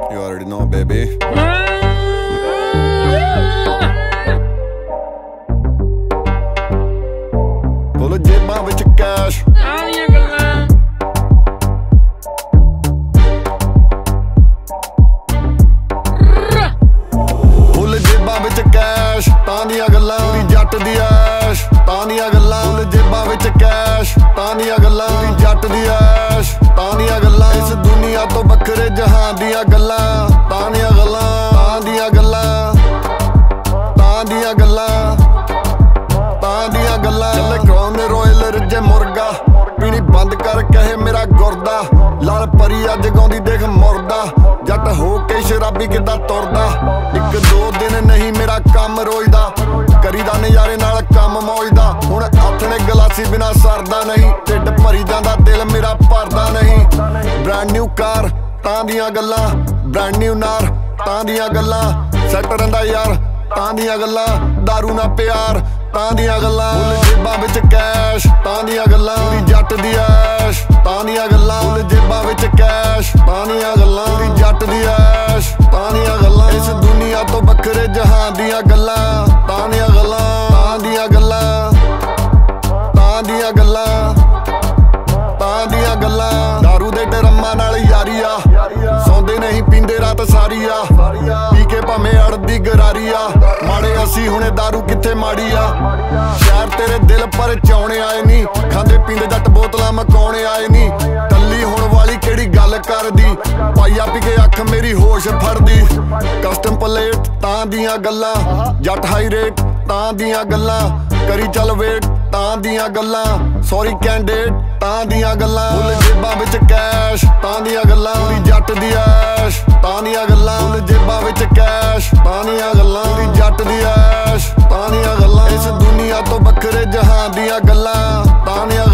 You already know, baby. Full जेबां विच cash full जेबां विच कैश तां दियां गल्लां पूरी जट दी ऐश तां दियां गल्लां फुल जेबां विच कैश तां दियां गल्लां पूरी जट दी ऐश तां दियां गल्लां इस दुनिया तो बखरे जहान दियां गल्लां तां दियां गल्लां तां दियां गल्लां तां दियां गल्लां तां दियां गल्लां चले क्राउन रॉयल रजे मुर्गा पीनी बंद कर कहे मेरा गुरदा लाल परी अज गाउंदी देख मुरदा जट हो के शराबी किदा तुरदा एक दो दिन नहीं मेरा काम रोजदा करीदा नज़ारे नाल काम मौजदा हुण आथणे गलासी बिना सरदा नहीं ढिड भरी जांदा दिल मेरा भरदा नहीं ब्रांड न्यू कार तां दियां गल्लां ब्रांड न्यू नार तां दियां गल्लां सैट रहिंदा यार तां दियां गल्लां दारू ना प्यार तां दियां गल्लां फुल जेबां विच कैश तां दियां गल्लां पूरी जट दी ऐश तां दियां गल्लां फुल जेबां विच कैश तां दियां गल्लां पूरी जट दी ऐश तां दियां गल्लां इस दुनिया तो बखरे जहान दियां गल्लां तां दियां गल्लां तां दियां गल्लां तां दियां गल्लां तां दियां गल्लां दारू दे ड्रमां नाल यारी आ सौंदे नहीं पींदे रात सारी आ पी के भावें अड़दी गरारी आ माड़े असी हुणे दारू कित्थे माड़ी आ शहर तेरे दिल पर चाउणे आए नी खांदे पींदे जट बोतलां मकाउणे आए नी टल्ली होण वाली केड़ी गल करदी पाइया पी के अख मेरी होश फड़दी कस्टम प्लेट तां दियां गल्लां जट हाई रेट तां दियां गल्लां करी चल वेट तां दियां गल्लां सॉरी कैंडिडेट तां दियां गल्लां फुल जेबां विच कैश तां दियां गल्लां पूरी जट दी ऐश तां दियां गल्लां फुल जेबां विच कैश तां दियां गल्लां पूरी जट दी ऐश तां दियां गल्लां इस दुनिया तो बखरे जहान दियां गल्लां तां दियां